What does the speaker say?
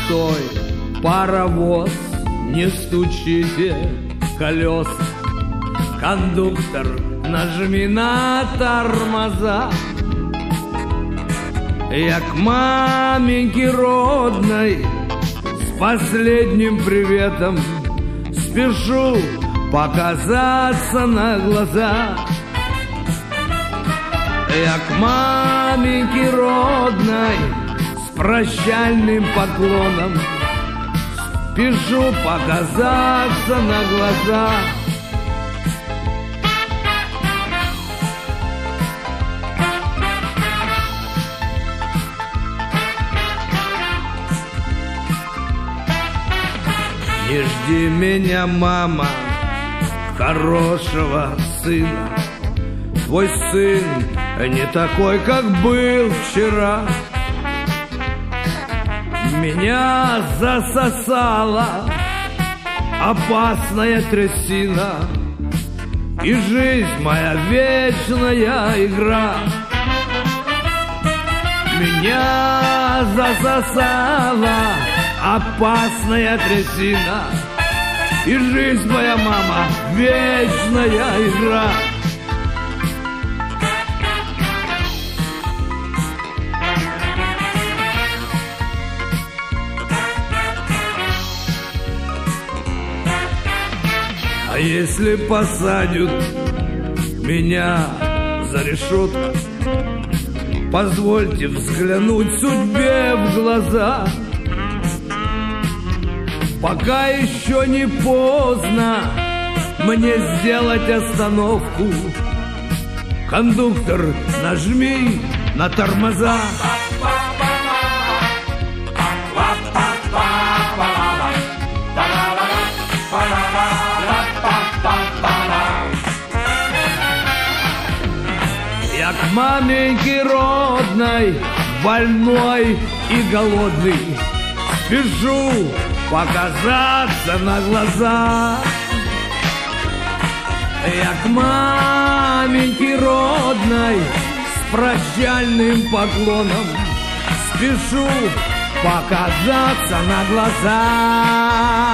пустой паровоз, не стучите колеса. Кондуктор, нажми на тормоза. Я к маменьке родной с последним приветом спешу показаться на глаза. Я к маменьке родной с прощальным поклоном спешу показаться на глаза. Не жди меня, мама, хорошего сына. Твой сын не такой, как был вчера. Меня засосала опасная трясина, и жизнь моя вечная игра. Меня засосала опасная трясина, и жизнь моя, мама, вечная игра. А если посадят меня за решетку, позвольте взглянуть судьбе в глаза. Пока еще не поздно мне сделать остановку. Кондуктор, нажми на тормоза. Я к маменьке родной, больной и голодный, спешу показаться на глаза. Я к маменьке родной с прощальным поклоном спешу показаться на глаза.